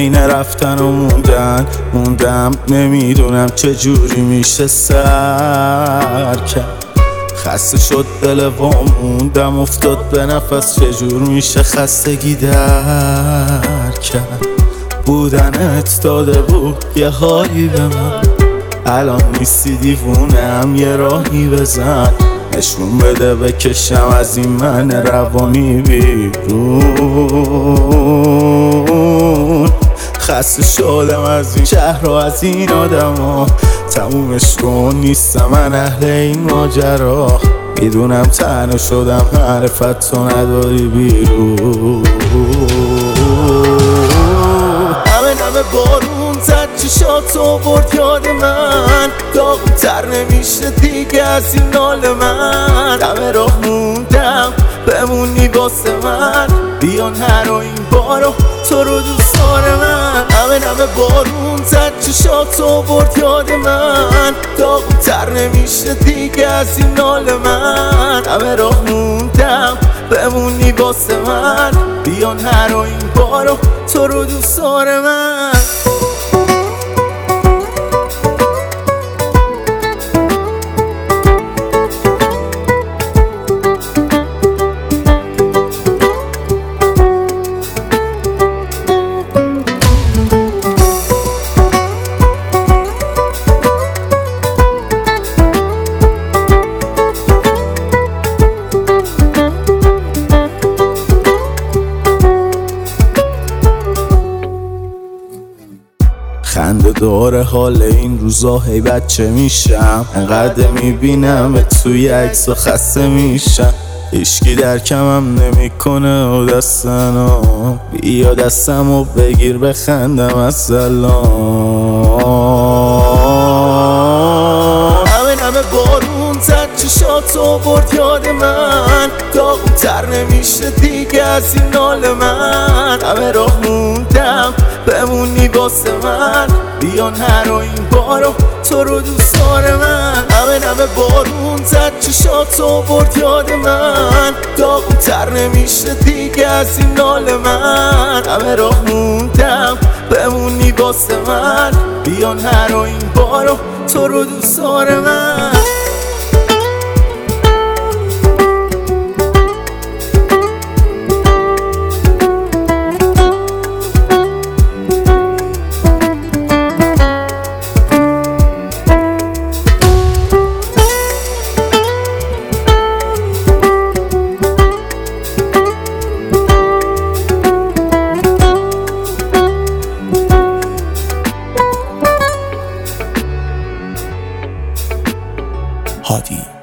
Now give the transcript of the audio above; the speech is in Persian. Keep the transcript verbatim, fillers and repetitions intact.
بین رفتن و موندن موندم، نمیدونم چجوری میشه سر کرد. خسته شد دل و موندم افتاد به نفس، چجور میشه خستگی در کرد. بودنت داده بود یه حالی به من، الان نیستی دیوونم یه راهی بزن. نشون بده بکشم از این من روانی بیرون. خسته شدم از این شهر و از این آدم ها، تمومش کن نیستم من اهل این ماجرا. میدونم تنها شدم معرفت تو نداری بیرون. همه نمه بارون زد چشاتو برد یاد من، داغ‌تر نمیشه دیگه از این نال من. همه راه موندم بمونی واسه من، بیان هر و این بارو تو رو دوست داره من. همه نمه بارون زد چشاتو برد یاد من، داغ‌تر نمیشه دیگه از این نال من. همه راه موندم بمونی واسه من، بیان هر و این بارو تو رو دوست داره من. خنده داره حال این روزا، هی بچه میشم انقدر میبینم به توی عکس و خسته میشم. هیچکی در کمم نمیکنه و دستنم، بیا دستم و بگیر بخندم از سلام. همه نمه بارون زد چشاتو برد یاد من، داغ‌تر نمیشه دیگه از این نال من. همه راه موندم بمونی واسه من، بیان هر و این بارو تو رو دوست داره من. همه نمه بارون زد چشاتو برد یاد من، داغ‌تر نمیشه دیگه از این نال من. همه راه موندم بمونی واسه من، بیان هر و این بارو تو رو دوست داره من. هادی